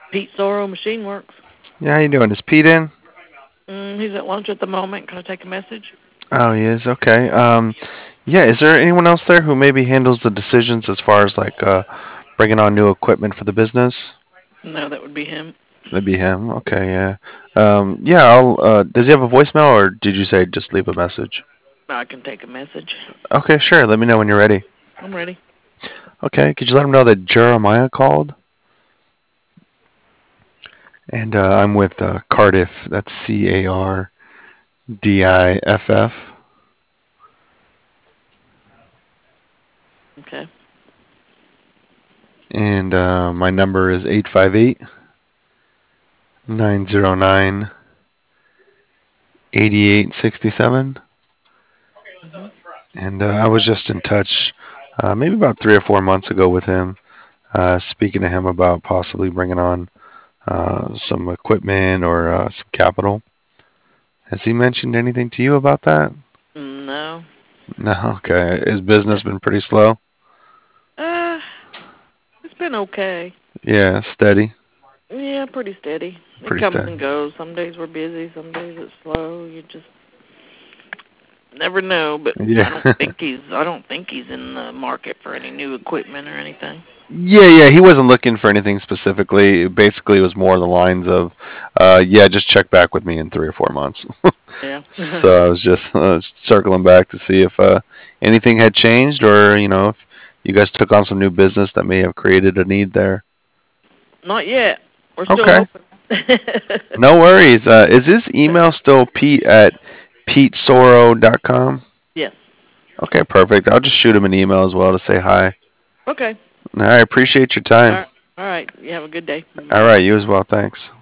Pete Sorrow, Machine Works. Yeah, how you doing? Is Pete in? He's at lunch at the moment. Can I take a message? Oh, he is. Okay. Yeah. Is there anyone else there who maybe handles the decisions as far as like bringing on new equipment for the business? No, that would be him. That'd be him. Okay. Yeah. Yeah. I'll. Does he have a voicemail, or did you say just leave a message? I can take a message. Okay. Sure. Let me know when you're ready. I'm ready. Okay. Could you let him know that Jeremiah called? And I'm with Cardiff. That's Cardiff. Okay. And my number is 858-909-8867. Mhm. And I was just in touch maybe about 3 or 4 months ago with him, speaking to him about possibly bringing on some equipment or some capital. Has he mentioned anything to you about that? No. No. Okay. His business been pretty slow. Uh, it's been okay. Yeah, steady. Yeah, pretty steady. It Pretty comes steady. and goes. Some days we're busy, some days it's slow. You just never know. But Yeah. I don't think he's in the market for any new equipment or anything. Yeah. He wasn't looking for anything specifically. Basically, it was more the lines of, yeah, just check back with me in 3 or 4 months. Yeah. So I was just circling back to see if anything had changed, or if you guys took on some new business that may have created a need there. Not yet. We're still Okay, hoping. no worries. Is his email still Pete at petesoro.com? Yes. Okay, perfect. I'll just shoot him an email as well to say hi. Okay. I appreciate your All time. right. All right. You have a good day. All Bye. right, you as well. Thanks.